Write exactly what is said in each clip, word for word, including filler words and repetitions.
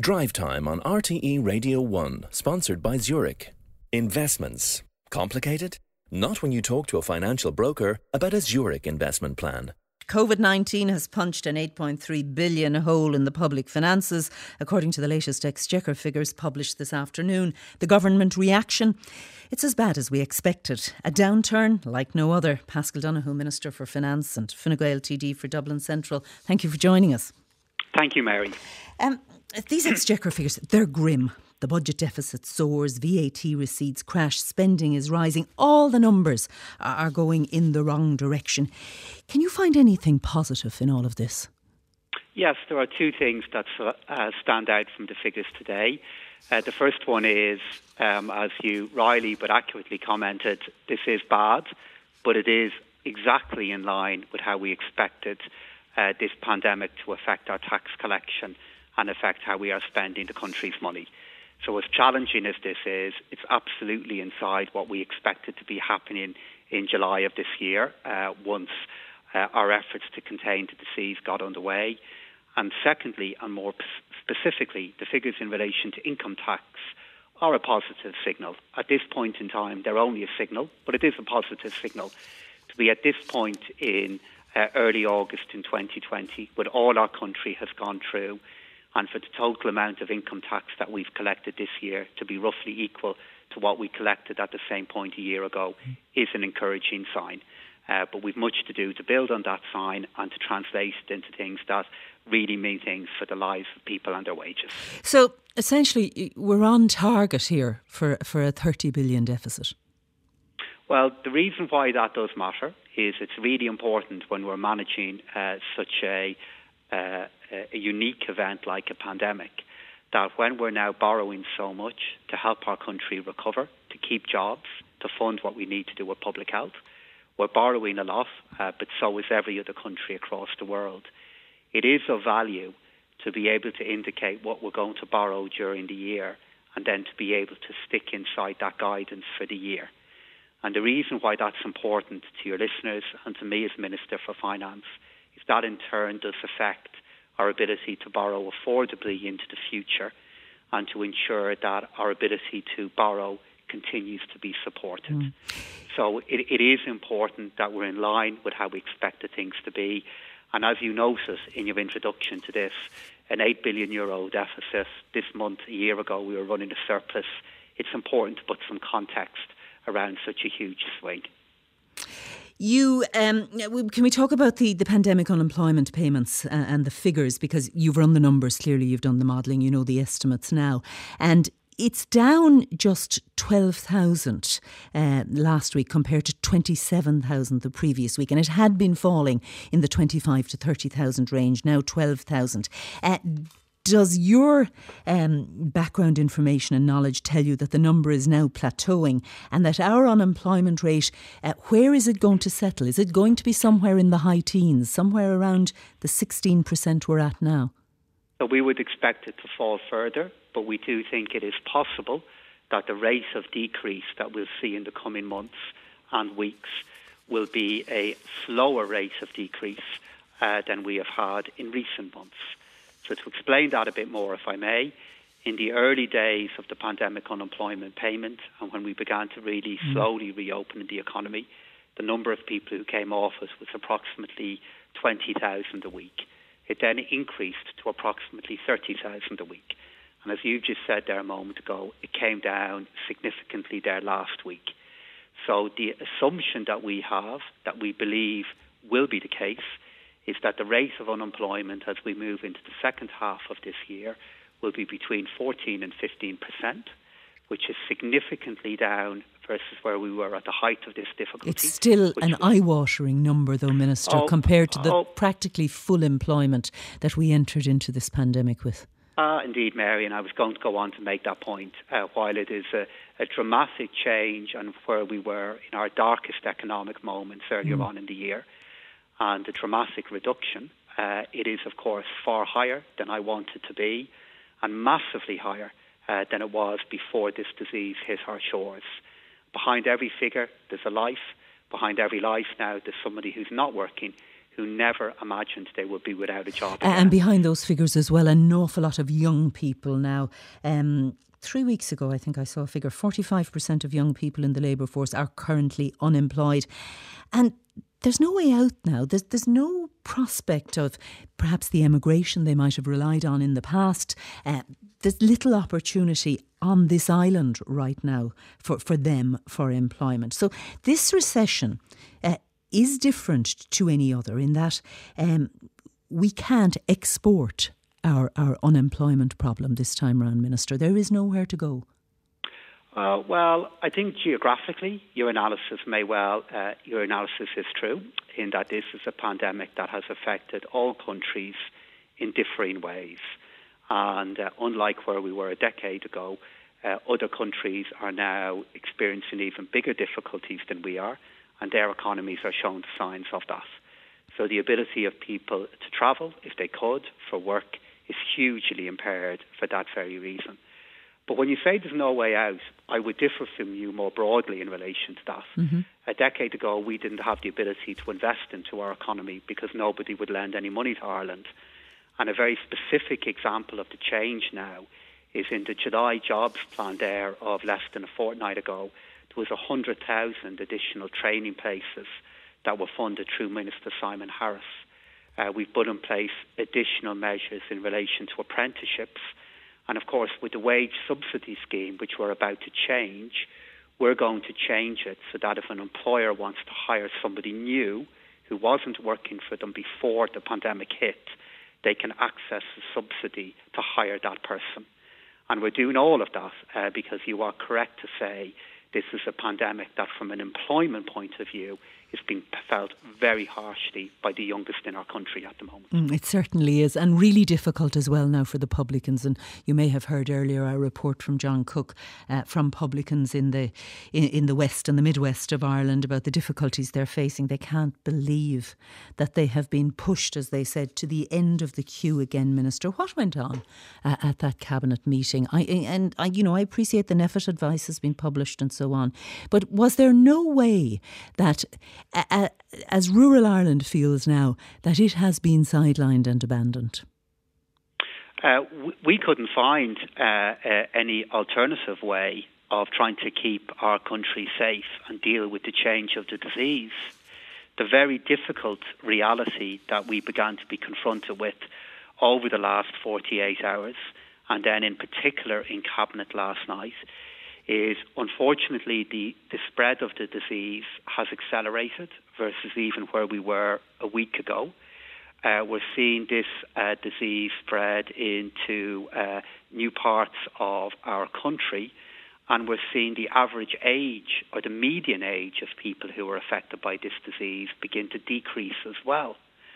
Drive Time on R T E Radio one, sponsored by Zurich. Investments. Complicated? Not when you talk to a financial broker about a Zurich investment plan. COVID nineteen has punched an eight point three billion hole in the public finances, according to the latest Exchequer figures published this afternoon. The government reaction? It's as bad as we expected. A downturn like no other. Paschal Donohoe, Minister for Finance, and Fine Gael T D for Dublin Central. Thank you for joining us. Thank you, Mary. Um, these Exchequer figures, they're grim. The budget deficit soars, V A T receipts crash, spending is rising. All the numbers are going in the wrong direction. Can you find anything positive in all of this? Yes, there are two things that uh, stand out from the figures today. Uh, the first one is, um, as you wryly but accurately commented, this is bad, but it is exactly in line with how we expected uh, this pandemic to affect our tax collection and affect how we are spending the country's money. So as challenging as this is, it's absolutely inside what we expected to be happening in July of this year, uh, once uh, our efforts to contain the disease got underway. And secondly, and more p- specifically, the figures in relation to income tax are a positive signal. At this point in time, they're only a signal, but it is a positive signal to be at this point in uh, early August in twenty twenty, when all our country has gone through, and for the total amount of income tax that we've collected this year to be roughly equal to what we collected at the same point a year ago is an encouraging sign. Uh, but we've much to do to build on that sign and to translate it into things that really mean things for the lives of people and their wages. So essentially, we're on target here for, for a thirty billion deficit. Well, the reason why that does matter is it's really important when we're managing uh, such a Uh, a unique event like a pandemic, that when we're now borrowing so much to help our country recover, to keep jobs, to fund what we need to do with public health, we're borrowing a lot, uh, but so is every other country across the world. It is of value to be able to indicate what we're going to borrow during the year and then to be able to stick inside that guidance for the year. And the reason why that's important to your listeners and to me as Minister for Finance is that in turn does affect our ability to borrow affordably into the future and to ensure that our ability to borrow continues to be supported. Mm. So it, it is important that we're in line with how we expected things to be. And as you noted in your introduction to this, an eight billion euro deficit this month, a year ago, we were running a surplus. It's important to put some context around such a huge swing. You um, can we talk about the, the pandemic unemployment payments and, and the figures, because you've run the numbers, clearly you've done the modelling, you know the estimates now, and it's down just twelve thousand uh, last week compared to twenty-seven thousand the previous week, and it had been falling in the twenty-five to thirty thousand range, now twelve thousand. Uh, Does your um, background information and knowledge tell you that the number is now plateauing and that our unemployment rate, uh, where is it going to settle? Is it going to be somewhere in the high teens, somewhere around the sixteen percent we're at now? So we would expect it to fall further, but we do think it is possible that the rate of decrease that we'll see in the coming months and weeks will be a slower rate of decrease uh, than we have had in recent months. So to explain that a bit more, if I may, in the early days of the pandemic unemployment payment and when we began to really mm. slowly reopen the economy, the number of people who came off it was approximately twenty thousand a week. It then increased to approximately thirty thousand a week. And as you just said there a moment ago, it came down significantly there last week. So the assumption that we have, that we believe will be the case, is that the rate of unemployment as we move into the second half of this year will be between fourteen and fifteen percent, which is significantly down versus where we were at the height of this difficulty. It's still an was, eye-watering number, though, Minister, oh, compared to the oh, practically full employment that we entered into this pandemic with. Ah, uh, indeed, Mary, and I was going to go on to make that point. Uh, while it is a, a dramatic change on where we were in our darkest economic moments earlier mm. on in the year, and a dramatic reduction, uh, it is, of course, far higher than I want it to be and massively higher uh, than it was before this disease hit our shores. Behind every figure, there's a life. Behind every life now, there's somebody who's not working, who never imagined they would be without a job. Again. And behind those figures as well, an awful lot of young people now. Um, three weeks ago, I think I saw a figure, forty-five percent of young people in the labour force are currently unemployed. And there's no way out now. There's, there's no prospect of perhaps the emigration they might have relied on in the past. Uh, there's little opportunity on this island right now for, for them for employment. So this recession uh, is different to any other in that um, we can't export our, our unemployment problem this time around, Minister. There is nowhere to go. Uh, well, I think geographically, your analysis may well, uh, your analysis is true in that this is a pandemic that has affected all countries in differing ways. And uh, unlike where we were a decade ago, uh, other countries are now experiencing even bigger difficulties than we are, and their economies are showing signs of that. So the ability of people to travel, if they could, for work, is hugely impaired for that very reason. But when you say there's no way out, I would differ from you more broadly in relation to that. Mm-hmm. A decade ago, we didn't have the ability to invest into our economy because nobody would lend any money to Ireland. And a very specific example of the change now is in the July jobs plan there of less than a fortnight ago, there was one hundred thousand additional training places that were funded through Minister Simon Harris. Uh, we've put in place additional measures in relation to apprenticeships. And of course, with the wage subsidy scheme, which we're about to change, we're going to change it so that if an employer wants to hire somebody new who wasn't working for them before the pandemic hit, they can access the subsidy to hire that person. And we're doing all of that uh, because you are correct to say this is a pandemic that, from an employment point of view, is being felt very harshly by the youngest in our country at the moment. Mm, it certainly is, and really difficult as well now for the publicans. And you may have heard earlier our report from John Cook uh, from publicans in the in, in the west and the midwest of Ireland about the difficulties they're facing. They can't believe that they have been pushed, as they said, to the end of the queue again. Minister, what went on uh, at that cabinet meeting? I and I, you know, I appreciate the NPHET advice has been published and so on, but was there no way that, Uh, as rural Ireland feels now, that it has been sidelined and abandoned? Uh, we couldn't find uh, uh, any alternative way of trying to keep our country safe and deal with the change of the disease. The very difficult reality that we began to be confronted with over the last forty-eight hours, and then in particular in Cabinet last night, is unfortunately the, the spread of the disease has accelerated versus even where we were a week ago. Uh, we're seeing this uh, disease spread into uh, new parts of our country, and we're seeing the average age or the median age of people who are affected by this disease begin to decrease as well.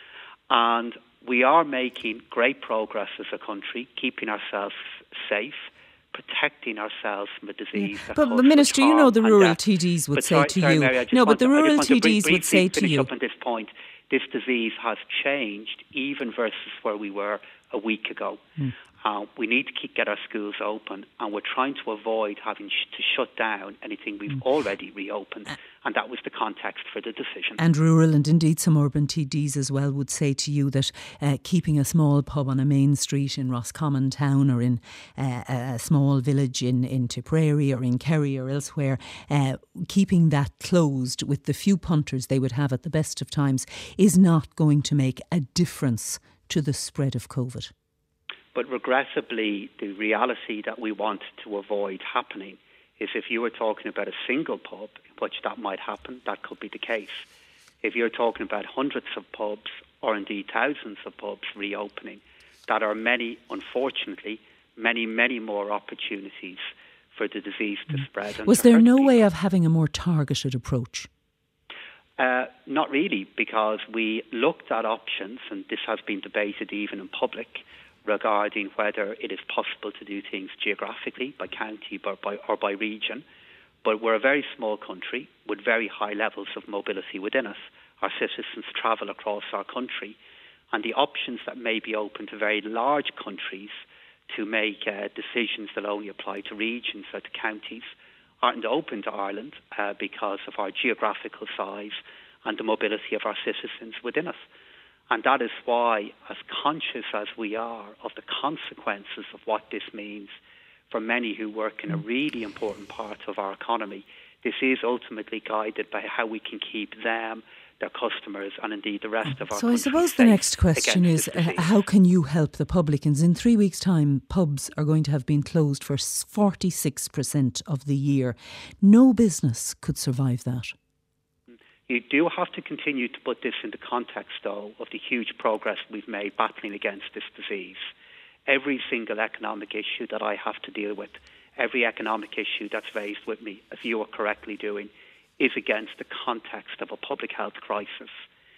And we are making great progress as a country, keeping ourselves safe, protecting ourselves from a disease. Yeah. But, but Minister, you know the rural T Ds would say sorry, to sorry, you... Mary, no, but the to, rural T Ds brief, would say to you... up on this point. This disease has changed even versus where we were a week ago. Mm. Uh, we need to keep, get our schools open, and we're trying to avoid having sh- to shut down anything we've mm. already reopened, and that was the context for the decision. And rural and indeed some urban T Ds as well would say to you that uh, keeping a small pub on a main street in Roscommon town or in uh, a small village in, in Tipperary or in Kerry or elsewhere, uh, keeping that closed with the few punters they would have at the best of times is not going to make a difference to the spread of COVID. But regrettably, the reality that we want to avoid happening is if you were talking about a single pub in which that might happen, that could be the case. If you're talking about hundreds of pubs or indeed thousands of pubs reopening, that are many, unfortunately, many, many more opportunities for the disease to spread. And Was to there no people. way of having a more targeted approach? Uh, not really, because we looked at options, and this has been debated even in public, regarding whether it is possible to do things geographically, by county or by, or by region. But we're a very small country with very high levels of mobility within us. Our citizens travel across our country, and the options that may be open to very large countries to make uh, decisions that only apply to regions or to counties aren't open to Ireland uh, because of our geographical size and the mobility of our citizens within us. And that is why, as conscious as we are of the consequences of what this means for many who work in a really important part of our economy, this is ultimately guided by how we can keep them, their customers, and indeed the rest of our So country I suppose safe the next question is, against this uh, disease. how can you help the publicans? In three weeks' time, pubs are going to have been closed for forty-six percent of the year. No business could survive that. You do have to continue to put this in the context, though, of the huge progress we've made battling against this disease. Every single economic issue that I have to deal with, every economic issue that's raised with me, as you are correctly doing, is against the context of a public health crisis.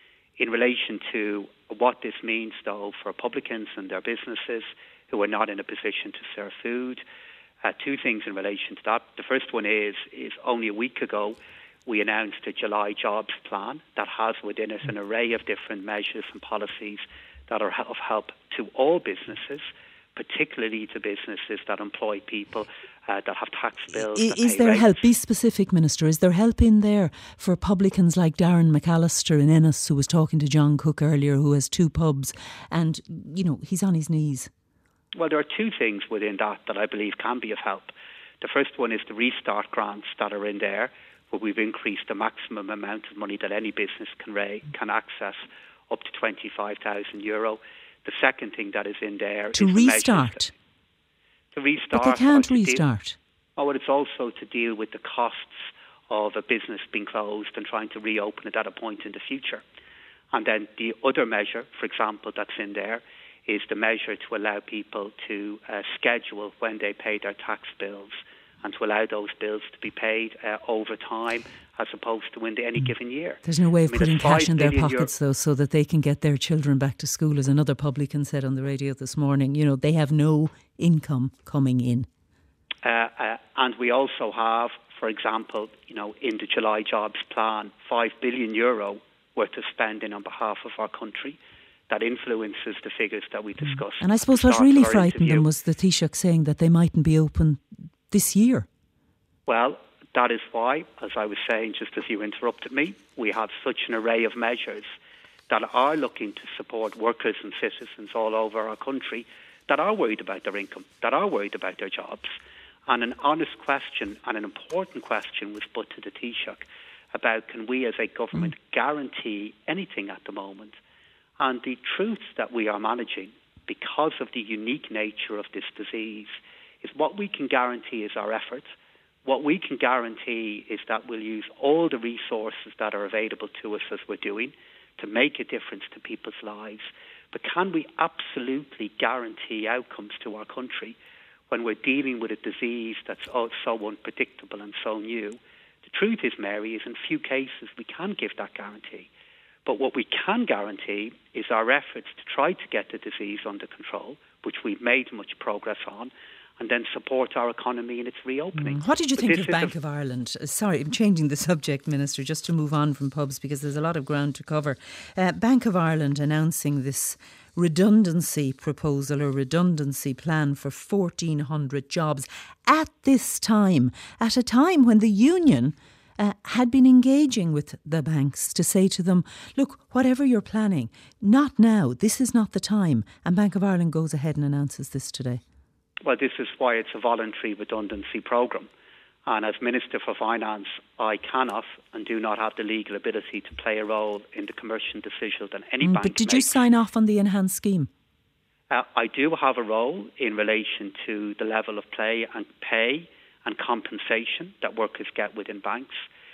In relation to what this means, though, for publicans and their businesses who are not in a position to serve food, uh, two things in relation to that. The first one is, is only a week ago, we announced a July jobs plan that has within it an array of different measures and policies that are of help to all businesses, particularly to businesses that employ people, uh, that have tax bills. Is, that is pay there rates. help? Be specific, Minister. Is there help in there for publicans like Darren McAllister in Ennis, who was talking to John Cook earlier, who has two pubs, and, you know, he's on his knees? Well, there are two things within that that I believe can be of help. The first one is the restart grants that are in there, where we've increased the maximum amount of money that any business can ra- can access up to twenty-five thousand euro. The second thing that is in there To is restart? The to restart. But they can't or to restart. Deal, oh, well, it's also to deal with the costs of a business being closed and trying to reopen it at a point in the future. And then the other measure, for example, that's in there is the measure to allow people to uh, schedule when they pay their tax bills and to allow those bills to be paid uh, over time as opposed to in the, any given year. There's no way of I mean, putting there's cash in their five billion pockets, though, so that they can get their children back to school, as another publican said on the radio this morning. You know, they have no income coming in. Uh, uh, and we also have, for example, you know, in the July jobs plan, five billion euro worth of spending on behalf of our country. That influences the figures that we discussed. And I suppose what really frightened them was the Taoiseach saying that they mightn't be open this year. Well, that is why, as I was saying just as you interrupted me, we have such an array of measures that are looking to support workers and citizens all over our country that are worried about their income, that are worried about their jobs. And an honest question and an important question was put to the Taoiseach about can we as a government mm. guarantee anything at the moment. And the truth that we are managing, because of the unique nature of this disease, is what we can guarantee is our efforts. What we can guarantee is that we'll use all the resources that are available to us as we're doing to make a difference to people's lives. But can we absolutely guarantee outcomes to our country when we're dealing with a disease that's so unpredictable and so new? The truth is, Mary, is in few cases we can give that guarantee. But what we can guarantee is our efforts to try to get the disease under control, which we've made much progress on, and then support our economy in its reopening. Mm. What did you but think of Bank of Ireland? Uh, sorry, I'm changing the subject, Minister, just to move on from pubs because there's a lot of ground to cover. Uh, Bank of Ireland announcing this redundancy proposal or redundancy plan for fourteen hundred jobs at this time, at a time when the union Uh, had been engaging with the banks to say to them, look, whatever you're planning, not now, this is not the time. And Bank of Ireland goes ahead and announces this today. Well, this is why it's a voluntary redundancy programme. And as Minister for Finance, I cannot and do not have the legal ability to play a role in the commercial decision that any mm, bank But did makes. you sign off on the enhanced scheme? Uh, I do have a role in relation to the level of play and pay and compensation that workers get within banks.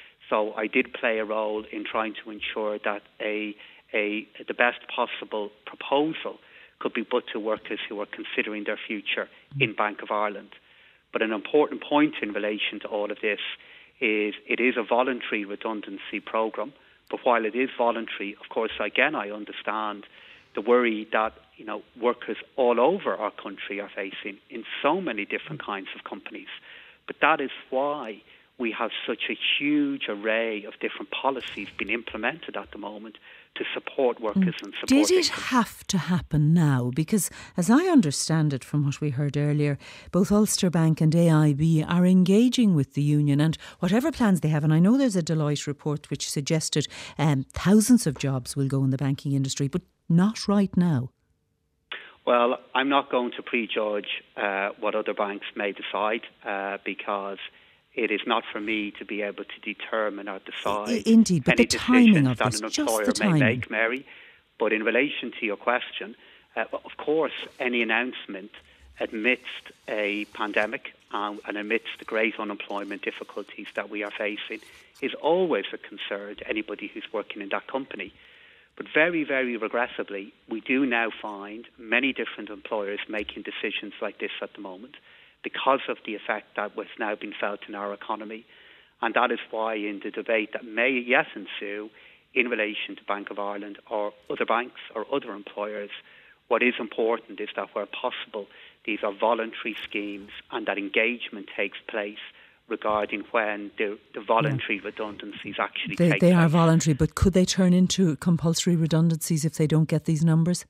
So I did play a role in trying to ensure that a, a the best possible proposal could be put to workers who are considering their future in Bank of Ireland. But an important point in relation to all of this is it is a voluntary redundancy programme. But while it is voluntary, of course, again, I understand the worry that you know workers all over our country are facing in so many different kinds of companies. But that is why we have such a huge array of different policies being implemented at the moment to support workers and support Did it income. have to happen now? Because as I understand it from what we heard earlier, both Ulster Bank and A I B are engaging with the union and whatever plans they have, and I know there's a Deloitte report which suggested um, thousands of jobs will go in the banking industry, but not right now? Well, I'm not going to prejudge uh, what other banks may decide uh, because it is not for me to be able to determine or decide I, indeed, but any the timing decisions of that this, an just employer the may timing. make, Mary. But in relation to your question, uh, of course, any announcement amidst a pandemic um, and amidst the great unemployment difficulties that we are facing is always a concern to anybody who's working in that company. But very, very regrettably, we do now find many different employers making decisions like this at the moment because of the effect that was now being felt in our economy. And that is why in the debate that may yet ensue in relation to Bank of Ireland or other banks or other employers, what is important is that where possible, these are voluntary schemes and that engagement takes place regarding when the, the voluntary yeah. redundancies actually they, take they place. They are voluntary, but could they turn into compulsory redundancies if they don't get these numbers?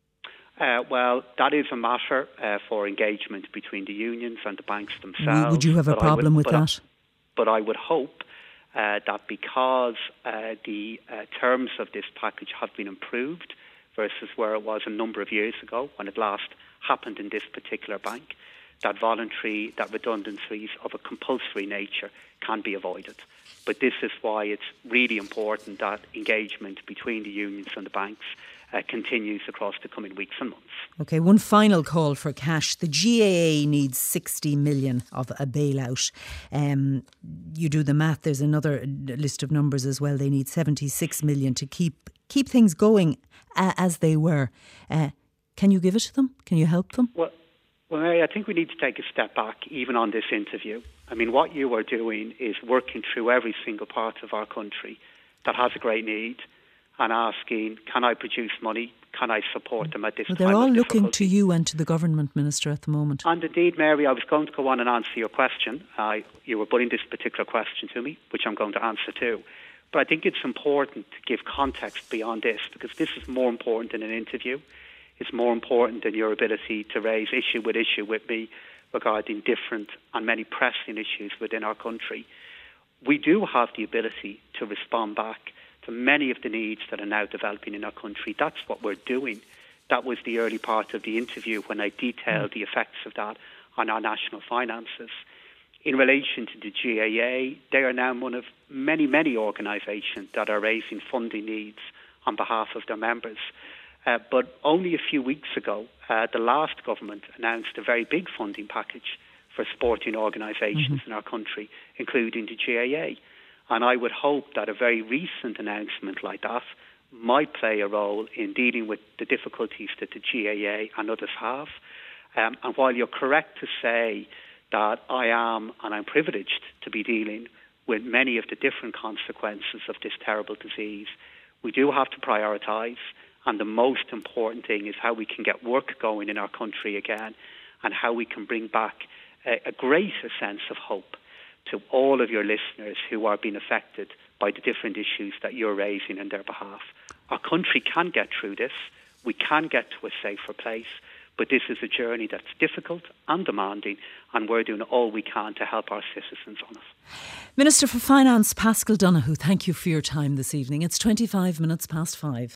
Uh, well, that is a matter uh, for engagement between the unions and the banks themselves. Would you have a problem would, with but that? I, but I would hope uh, that because uh, the uh, terms of this package have been improved versus where it was a number of years ago when it last happened in this particular bank, that voluntary, that redundancies of a compulsory nature can be avoided. But this is why it's really important that engagement between the unions and the banks uh, continues across the coming weeks and months. OK, one final call for cash. The G A A needs sixty million of a bailout. Um, you do the math, there's another list of numbers as well. They need seventy-six million to keep keep things going uh, as they were. Uh, can you give it to them? Can you help them? Well, Well, Mary, I think we need to take a step back even on this interview. I mean, what you are doing is working through every single part of our country that has a great need and asking, can I produce money? Can I support them at this well, time they're all of looking difficulty? to you and to the government, Minister, at the moment. And indeed, Mary, I was going to go on and answer your question. Uh, you were putting this particular question to me, which I'm going to answer too. But I think it's important to give context beyond this because this is more important than an interview. It's more important than your ability to raise issue with issue with me regarding different and many pressing issues within our country. We do have the ability to respond back to many of the needs that are now developing in our country. That's what we're doing. That was the early part of the interview when I detailed the effects of that on our national finances. In relation to the G A A, they are now one of many, many organisations that are raising funding needs on behalf of their members. Uh, but only a few weeks ago, uh, the last government announced a very big funding package for sporting organisations mm-hmm. in our country, including the G A A. And I would hope that a very recent announcement like that might play a role in dealing with the difficulties that the G A A and others have. Um, and while you're correct to say that I am, and I'm privileged to be dealing with many of the different consequences of this terrible disease, we do have to prioritise. And the most important thing is how we can get work going in our country again and how we can bring back a, a greater sense of hope to all of your listeners who are being affected by the different issues that you're raising on their behalf. Our country can get through this. We can get to a safer place. But this is a journey that's difficult and demanding, and we're doing all we can to help our citizens on it. Minister for Finance, Paschal Donohoe, thank you for your time this evening. It's twenty-five minutes past five.